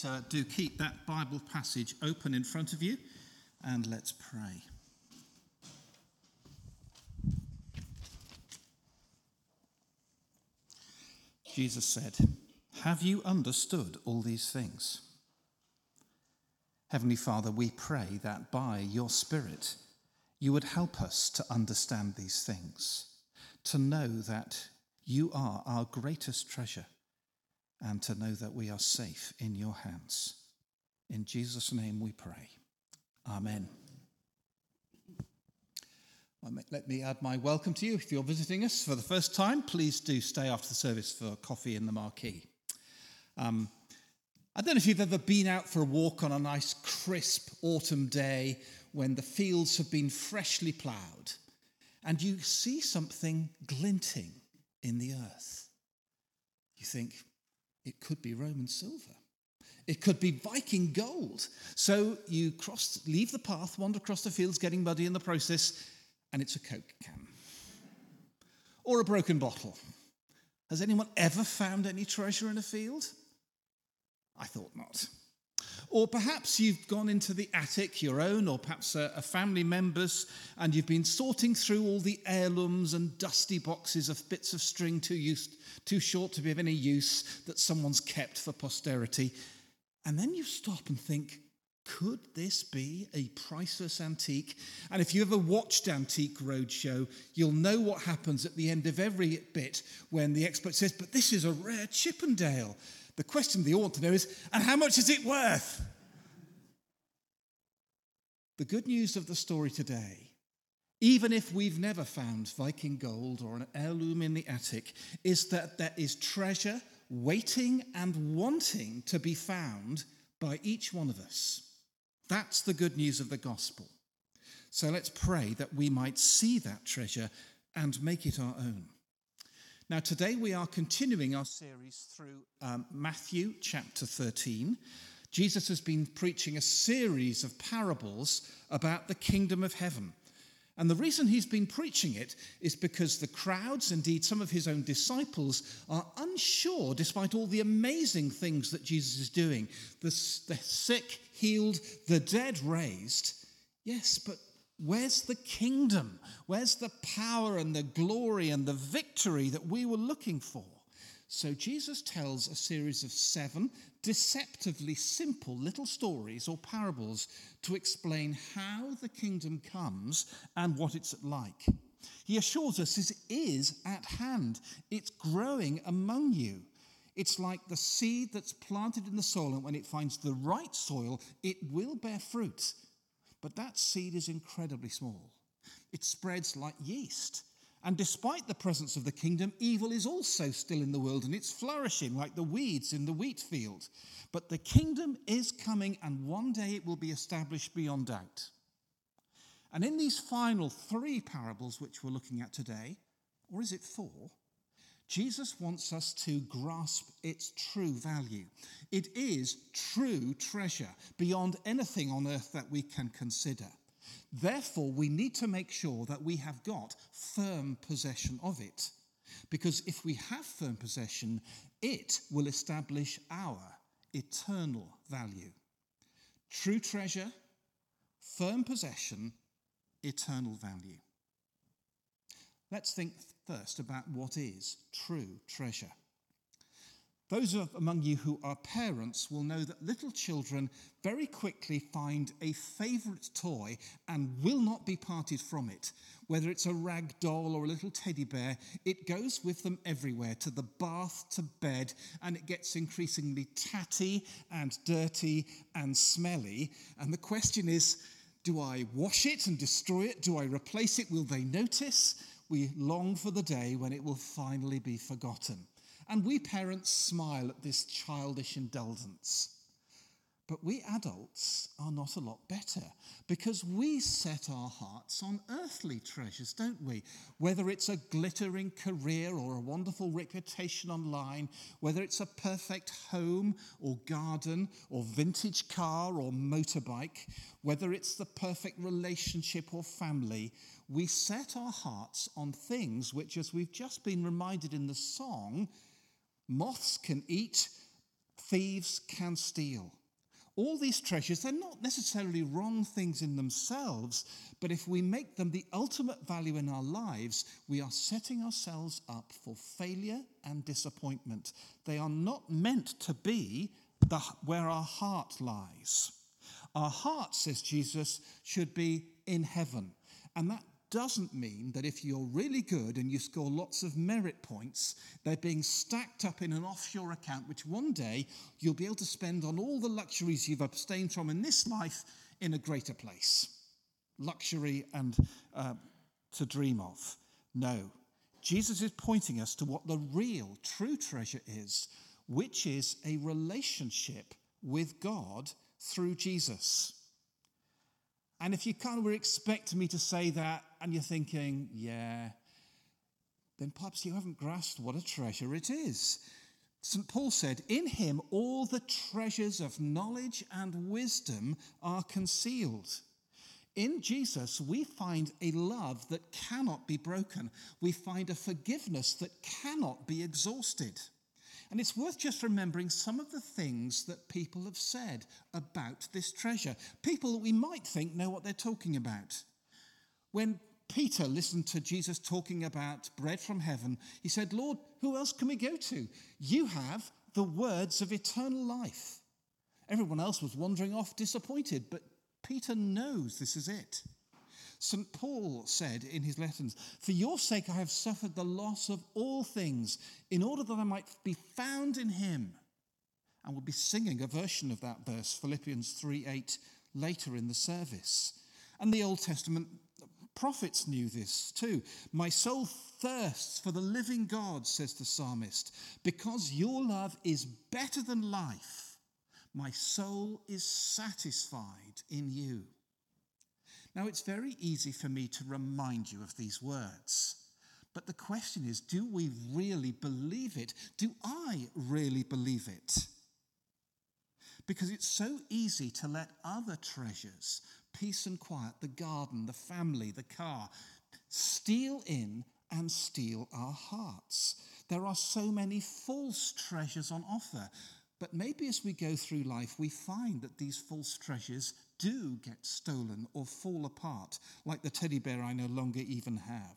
Do keep that Bible passage open in front of you, and let's pray. Jesus said, "Have you understood all these things?" Heavenly Father, we pray that by your Spirit you would help us to understand these things, to know that you are our greatest treasure, and to know that we are safe in your hands. In Jesus' name we pray. Amen. Let me add my welcome to you. If you're visiting us for the first time, please do stay after the service for coffee in the marquee. I don't know if you've ever been out for a walk on a nice crisp autumn day when the fields have been freshly ploughed and you see something glinting in the earth. You think, it could be Roman silver. It could be Viking gold. So you leave the path, wander across the fields, getting muddy in the process, and it's a Coke can. Or a broken bottle. Has anyone ever found any treasure in a field? I thought not. Or perhaps you've gone into the attic, your own, or perhaps a family member's, and you've been sorting through all the heirlooms and dusty boxes of bits of string too short to be of any use that someone's kept for posterity. And then you stop and think, could this be a priceless antique? And if you ever watched Antique Roadshow, you'll know what happens at the end of every bit when the expert says, but this is a rare Chippendale. The question they ought to know is, and how much is it worth? The good news of the story today, even if we've never found Viking gold or an heirloom in the attic, is that there is treasure waiting and wanting to be found by each one of us. That's the good news of the gospel. So let's pray that we might see that treasure and make it our own. Now, today we are continuing our series through Matthew chapter 13. Jesus has been preaching a series of parables about the kingdom of heaven. And the reason he's been preaching it is because the crowds, indeed some of his own disciples, are unsure, despite all the amazing things that Jesus is doing. The sick healed, the dead raised. Yes, but where's the kingdom? Where's the power and the glory and the victory that we were looking for? So Jesus tells a series of 7 deceptively simple little stories or parables to explain how the kingdom comes and what it's like. He assures us it is at hand. It's growing among you. It's like the seed that's planted in the soil, and when it finds the right soil, it will bear fruit. But that seed is incredibly small. It spreads like yeast. And despite the presence of the kingdom, evil is also still in the world, and it's flourishing like the weeds in the wheat field. But the kingdom is coming, and one day it will be established beyond doubt. And in these final 3 parables which we're looking at today, or is it 4, Jesus wants us to grasp its true value. It is true treasure beyond anything on earth that we can consider. Therefore, we need to make sure that we have got firm possession of it. Because if we have firm possession, it will establish our eternal value. True treasure, firm possession, eternal value. Let's think first about what is true treasure. Those among you who are parents will know that little children very quickly find a favourite toy and will not be parted from it. Whether it's a rag doll or a little teddy bear, it goes with them everywhere, to the bath, to bed, and it gets increasingly tatty and dirty and smelly. And the question is, do I wash it and destroy it? Do I replace it? Will they notice? We long for the day when it will finally be forgotten. And we parents smile at this childish indulgence. But we adults are not a lot better, because we set our hearts on earthly treasures, don't we? Whether it's a glittering career or a wonderful reputation online, whether it's a perfect home or garden or vintage car or motorbike, whether it's the perfect relationship or family, we set our hearts on things which, as we've just been reminded in the song, moths can eat, thieves can steal. All these treasures, they're not necessarily wrong things in themselves, but if we make them the ultimate value in our lives, we are setting ourselves up for failure and disappointment. They are not meant to be where our heart lies. Our heart, says Jesus, should be in heaven. And that doesn't mean that if you're really good and you score lots of merit points, they're being stacked up in an offshore account, which one day you'll be able to spend on all the luxuries you've abstained from in this life in a greater place. Luxury and to dream of. No. Jesus is pointing us to what the real, true treasure is, which is a relationship with God through Jesus. And if you kind of were expecting me to say that and you're thinking, yeah, then perhaps you haven't grasped what a treasure it is. St. Paul said, in him all the treasures of knowledge and wisdom are concealed. In Jesus, we find a love that cannot be broken. We find a forgiveness that cannot be exhausted. And it's worth just remembering some of the things that people have said about this treasure. People that we might think know what they're talking about. When Peter listened to Jesus talking about bread from heaven, he said, Lord, who else can we go to? You have the words of eternal life. Everyone else was wandering off disappointed, but Peter knows this is it. St. Paul said in his letters, for your sake I have suffered the loss of all things, in order that I might be found in him. And we'll be singing a version of that verse, Philippians 3:8, later in the service. And the Old Testament prophets knew this too. My soul thirsts for the living God, says the psalmist, because your love is better than life. My soul is satisfied in you. Now, it's very easy for me to remind you of these words. But the question is, do we really believe it? Do I really believe it? Because it's so easy to let other treasures, peace and quiet, the garden, the family, the car, steal in and steal our hearts. There are so many false treasures on offer. But maybe as we go through life, we find that these false treasures do get stolen or fall apart, like the teddy bear I no longer even have.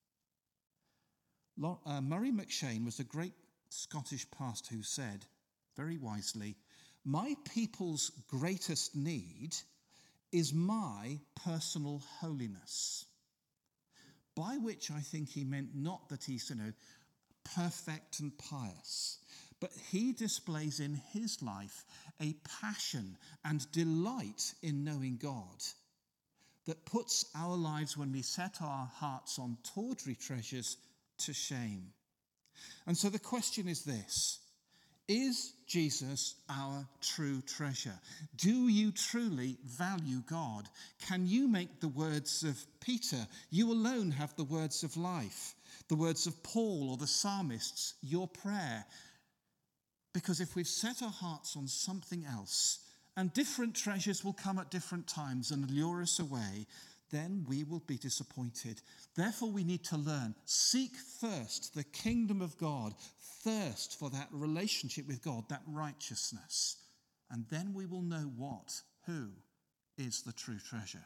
Murray McShane was a great Scottish pastor who said, very wisely, my people's greatest need is my personal holiness. By which I think he meant not that he's, perfect and pious, but he displays in his life a passion and delight in knowing God that puts our lives, when we set our hearts on tawdry treasures, to shame. And so the question is this: is Jesus our true treasure? Do you truly value God? Can you make the words of Peter, you alone have the words of life, the words of Paul or the psalmists, your prayer? Because if we've set our hearts on something else, and different treasures will come at different times and lure us away, then we will be disappointed. Therefore, we need to learn, seek first the kingdom of God, thirst for that relationship with God, that righteousness, and then we will know who is the true treasure.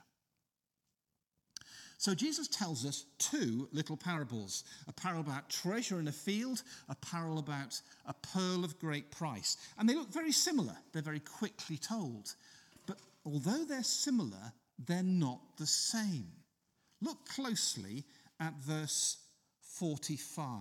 So Jesus tells us two little parables, a parable about treasure in a field, a parable about a pearl of great price. And they look very similar. They're very quickly told. But although they're similar, they're not the same. Look closely at verse 45.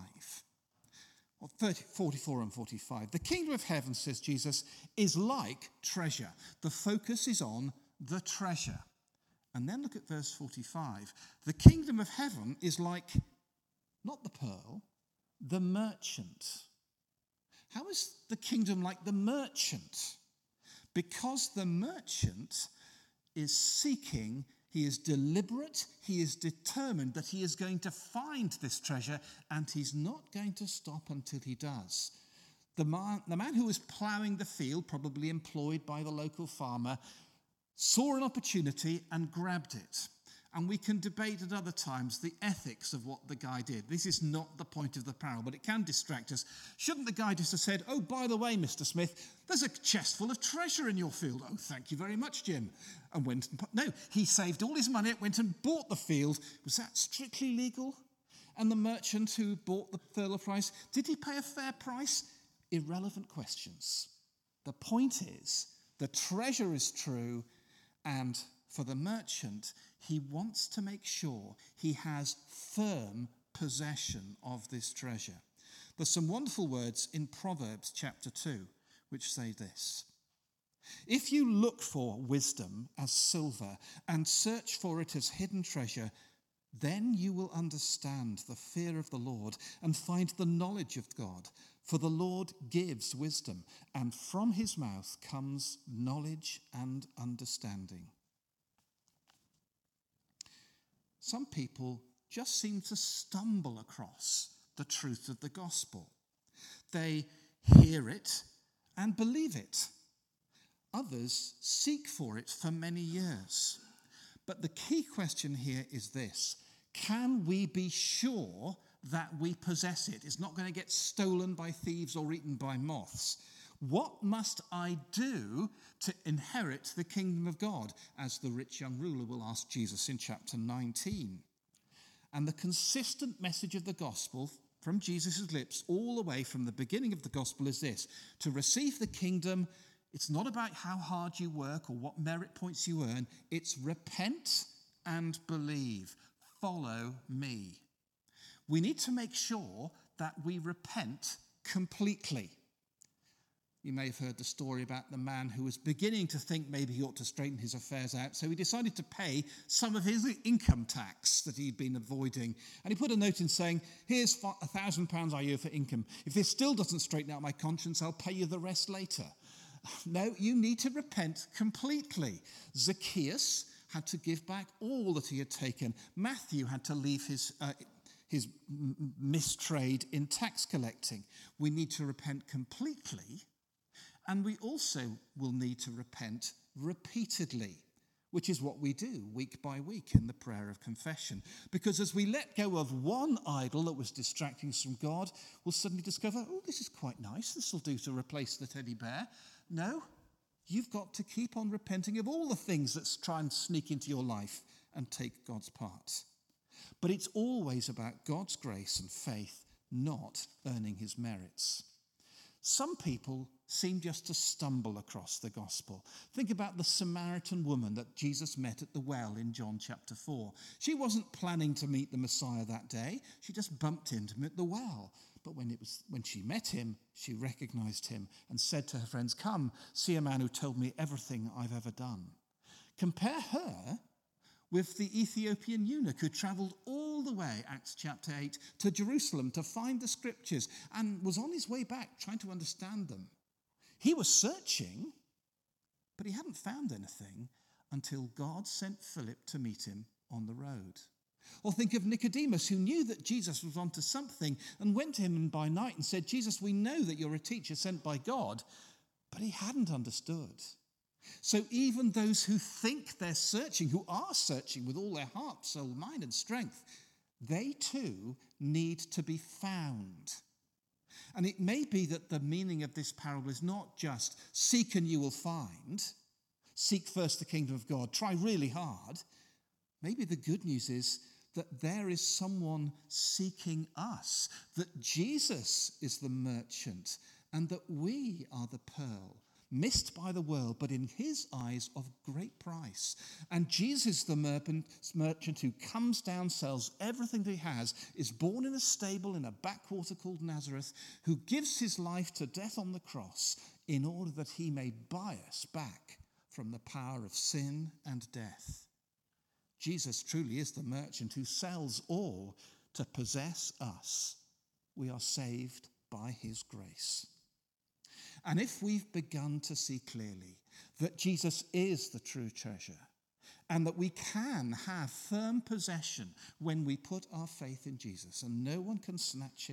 44 and 45. The kingdom of heaven, says Jesus, is like treasure. The focus is on the treasure. And then look at verse 45. The kingdom of heaven is like, not the pearl, the merchant. How is the kingdom like the merchant? Because the merchant is seeking, he is deliberate, he is determined that he is going to find this treasure, and he's not going to stop until he does. The man who was ploughing the field, probably employed by the local farmer, saw an opportunity and grabbed it. And we can debate at other times the ethics of what the guy did. This is not the point of the parable, but it can distract us. Shouldn't the guy just have said, "Oh, by the way, Mr. Smith, there's a chest full of treasure in your field. Oh, thank you very much, Jim." And went and no, he saved all his money, went and bought the field. Was that strictly legal? And the merchant who bought the furlough price, did he pay a fair price? Irrelevant questions. The point is, the treasure is true, and for the merchant, he wants to make sure he has firm possession of this treasure. There's some wonderful words in Proverbs chapter 2, which say this: "If you look for wisdom as silver and search for it as hidden treasure, then you will understand the fear of the Lord and find the knowledge of God. For the Lord gives wisdom, and from his mouth comes knowledge and understanding." Some people just seem to stumble across the truth of the gospel. They hear it and believe it. Others seek for it for many years. But the key question here is this: can we be sure that we possess it? It's not going to get stolen by thieves or eaten by moths. What must I do to inherit the kingdom of God? As the rich young ruler will ask Jesus in chapter 19. And the consistent message of the gospel from Jesus' lips all the way from the beginning of the gospel is this: to receive the kingdom, it's not about how hard you work or what merit points you earn. It's repent and believe. Follow me. We need to make sure that we repent completely. You may have heard the story about the man who was beginning to think maybe he ought to straighten his affairs out, so he decided to pay some of his income tax that he'd been avoiding. And he put a note in saying, "Here's £1,000 a year for income. If this still doesn't straighten out my conscience, I'll pay you the rest later." No, you need to repent completely. Zacchaeus had to give back all that he had taken. Matthew had to leave his mistrade in tax collecting. We need to repent completely, and we also will need to repent repeatedly, which is what we do week by week in the prayer of confession. Because as we let go of one idol that was distracting us from God, we'll suddenly discover, oh, this is quite nice. This will do to replace the teddy bear. No, you've got to keep on repenting of all the things that try and sneak into your life and take God's part. But it's always about God's grace and faith, not earning his merits. Some people seem just to stumble across the gospel. Think about the Samaritan woman that Jesus met at the well in John chapter 4. She wasn't planning to meet the Messiah that day. She just bumped into him at the well. But when she met him, she recognized him and said to her friends, "Come, see a man who told me everything I've ever done." Compare her with the Ethiopian eunuch who traveled all the way, Acts chapter 8, to Jerusalem to find the scriptures and was on his way back trying to understand them. He was searching, but he hadn't found anything until God sent Philip to meet him on the road. Or think of Nicodemus, who knew that Jesus was onto something and went to him by night and said, "Jesus, we know that you're a teacher sent by God," but he hadn't understood. So even those who think they're searching, who are searching with all their heart, soul, mind, and strength, they too need to be found. And it may be that the meaning of this parable is not just seek and you will find, seek first the kingdom of God, try really hard. Maybe the good news is that there is someone seeking us, that Jesus is the merchant and that we are the pearl, missed by the world, but in his eyes of great price. And Jesus, the merchant who comes down, sells everything that he has, is born in a stable in a backwater called Nazareth, who gives his life to death on the cross in order that he may buy us back from the power of sin and death. Jesus truly is the merchant who sells all to possess us. We are saved by his grace. And if we've begun to see clearly that Jesus is the true treasure and that we can have firm possession when we put our faith in Jesus and no one can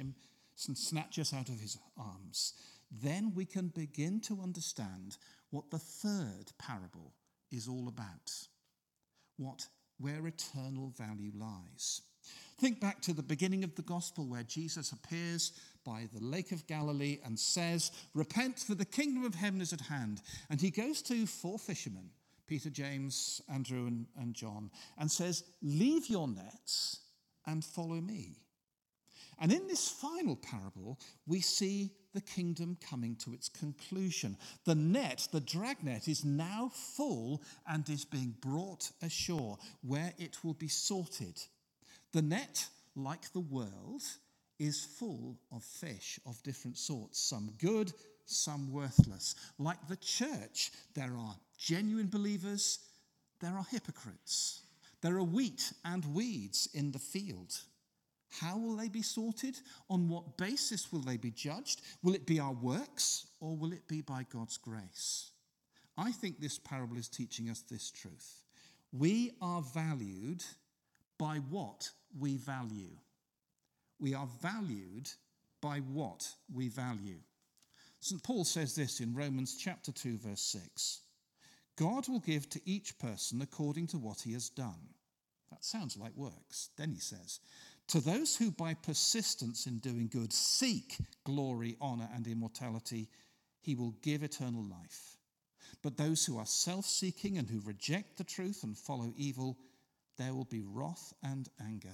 snatch us out of his arms, then we can begin to understand what the third parable is all about. What where eternal value lies. Think back to the beginning of the gospel where Jesus appears by the Lake of Galilee and says, "Repent, for the kingdom of heaven is at hand." And he goes to 4 fishermen, Peter, James, Andrew, and John, and says, "Leave your nets and follow me." And in this final parable, we see the kingdom coming to its conclusion. The net, the dragnet, is now full and is being brought ashore where it will be sorted. The net, like the world, is full of fish of different sorts, some good, some worthless. Like the church, there are genuine believers, there are hypocrites. There are wheat and weeds in the field. How will they be sorted? On what basis will they be judged? Will it be our works or will it be by God's grace? I think this parable is teaching us this truth. We are valued by what we value. We are valued by what we value. St. Paul says this in Romans chapter 2, verse 6. God will give to each person according to what he has done. That sounds like works. Then he says, to those who by persistence in doing good seek glory, honor, and immortality, he will give eternal life. But those who are self-seeking and who reject the truth and follow evil, there will be wrath and anger.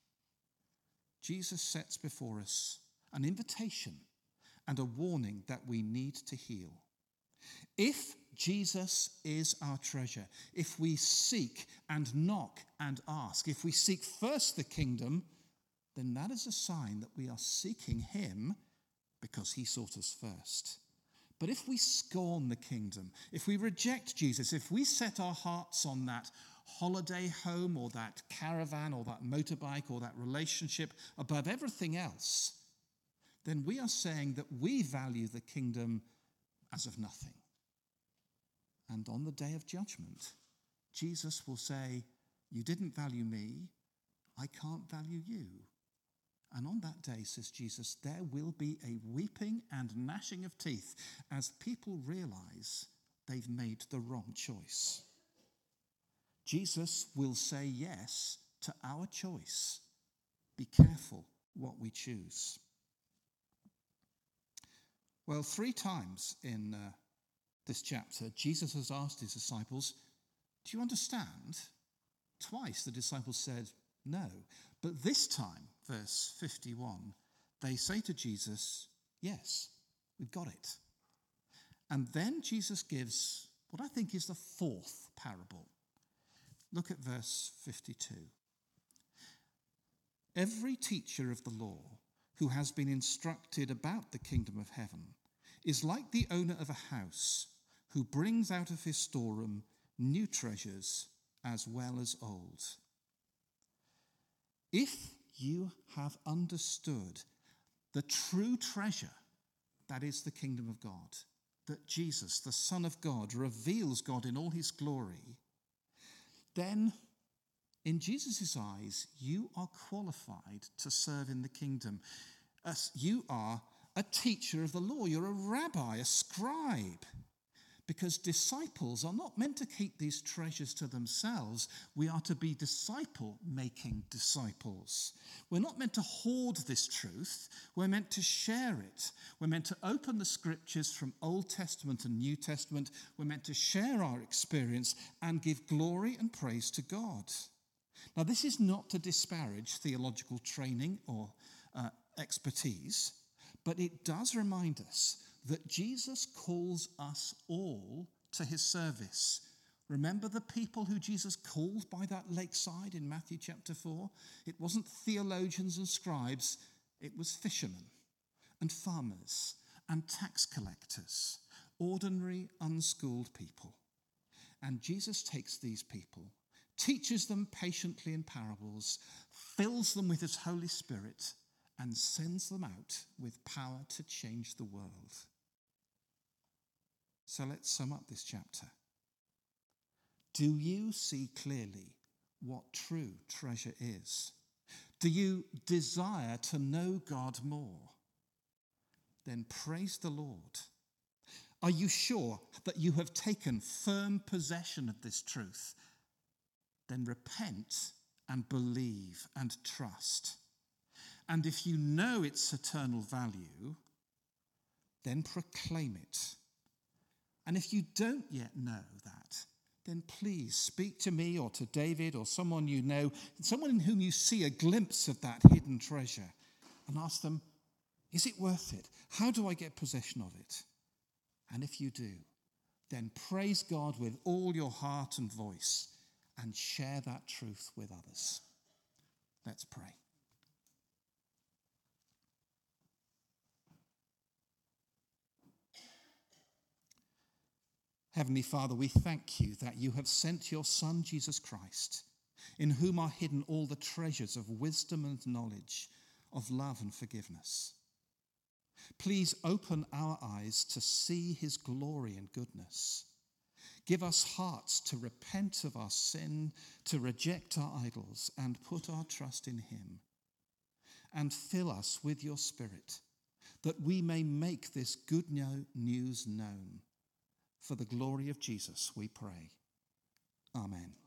Jesus sets before us an invitation and a warning that we need to heal. If Jesus is our treasure, if we seek and knock and ask, if we seek first the kingdom, then that is a sign that we are seeking him because he sought us first. But if we scorn the kingdom, if we reject Jesus, if we set our hearts on that holiday home or that caravan or that motorbike or that relationship above everything else, then we are saying that we value the kingdom as of nothing. And on the day of judgment, Jesus will say, you didn't value me, I can't value you. And on that day, says Jesus, there will be a weeping and gnashing of teeth as people realize they've made the wrong choice. Jesus will say yes to our choice. Be careful what we choose. Well, 3 times in this chapter, Jesus has asked his disciples, do you understand? Twice the disciples said no. But this time, verse 51, they say to Jesus, yes, we've got it. And then Jesus gives what I think is the 4th parable. Look at verse 52. Every teacher of the law who has been instructed about the kingdom of heaven is like the owner of a house who brings out of his storeroom new treasures as well as old. If you have understood the true treasure that is the kingdom of God, that Jesus, the Son of God, reveals God in all his glory, then in Jesus' eyes, you are qualified to serve in the kingdom. As you are a teacher of the law, you're a rabbi, a scribe. Because disciples are not meant to keep these treasures to themselves. We are to be disciple-making disciples. We're not meant to hoard this truth. We're meant to share it. We're meant to open the scriptures from Old Testament and New Testament. We're meant to share our experience and give glory and praise to God. Now, this is not to disparage theological training or expertise, but it does remind us that Jesus calls us all to his service. Remember the people who Jesus called by that lakeside in Matthew chapter 4? It wasn't theologians and scribes, it was fishermen and farmers and tax collectors, ordinary, unschooled people. And Jesus takes these people, teaches them patiently in parables, fills them with his Holy Spirit, and sends them out with power to change the world. So let's sum up this chapter. Do you see clearly what true treasure is? Do you desire to know God more? Then praise the Lord. Are you sure that you have taken firm possession of this truth? then repent and believe and trust. And if you know its eternal value, then proclaim it. And if you don't yet know that, then please speak to me or to David or someone you know, someone in whom you see a glimpse of that hidden treasure, and ask them, is it worth it? How do I get possession of it? And if you do, then praise God with all your heart and voice and share that truth with others. Let's pray. Heavenly Father, we thank you that you have sent your Son, Jesus Christ, in whom are hidden all the treasures of wisdom and knowledge, of love and forgiveness. Please open our eyes to see his glory and goodness. Give us hearts to repent of our sin, to reject our idols, and put our trust in him. And fill us with your Spirit, that we may make this good news known. For the glory of Jesus, we pray. Amen.